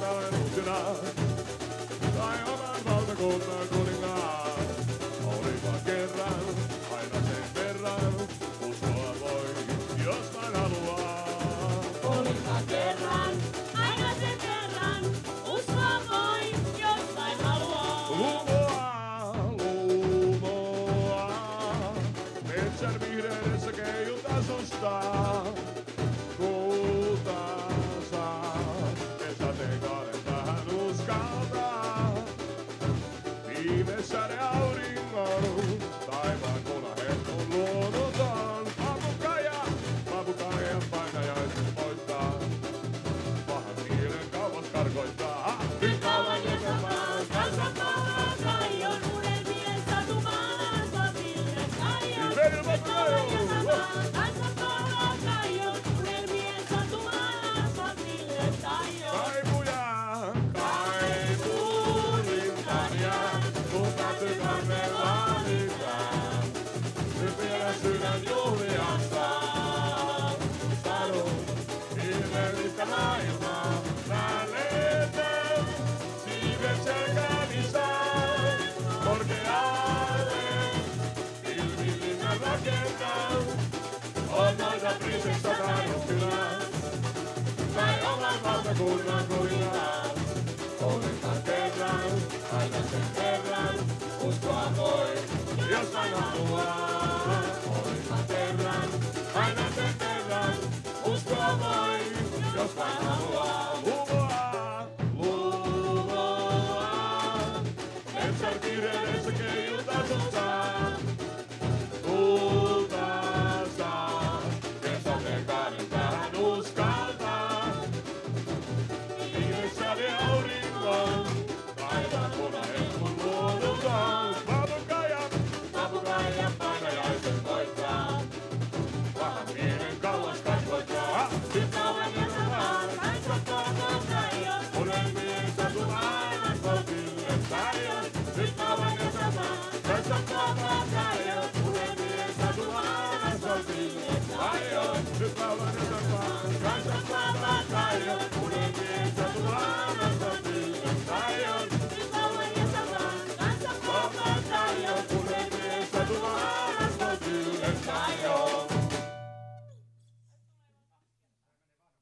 päivän uutena. Taivahan valtakunnan kuningas. Olipa kerran, aina sen verran. Uskoa voi, jos vain haluaa. Olipa kerran, aina sen verran. Uskoa voi, jos vain haluaa. Lumoa. Metsän vihreydessä keijuta sustaa. Kultaansa. Ne sateenkaaren tähän uskaltaa. Viimeessä ne auringon. Taivaan punahetun luonnoton. Papukaija painajaisen voittaa. Pahan mielen kauas karkoittaa. Nyt kauan jäsenmaan kanssa Kaijon unelmien satumaan sopille Kaijon. Nyt kauan jäsenmaan kanssa Kaijon unelmien satumaan sopille Kaijon. Kaipuja, kaipuu rintaan jää, kun katse kannellaan mitään. Nyt vielä sydän juhliastaan. Sadun ihmeellistä maailmaa, mä lentän siivet selkänisään. Korkealle pilvilinnan rakentaa, on noita prinsessa taidokylää. Tai oman valtakunnan kuningas. Olipa kerran, aina sen verran. Uskoa voi, jos vain haluaa. Olipa kerran, aina sen verran. Uskoa voi, jos vain haluaa. Lumoa, lumoa. Metsän vihreydessä keijuta sustaa. Kultaansa. Ja sateenkaaren tähän uskaltaa. Viimeessä ne auringon. Taivaan punahetun luonnoton. Papukaija painajaisen voittaa. Pahan mielen kauas karkoittaa. Nyt kauan jäsenmaan kanssa Kaijon. Unelmien satumaan Sopille Kaijon. Nyt kauan jäsenmaan kanssa Kaijon.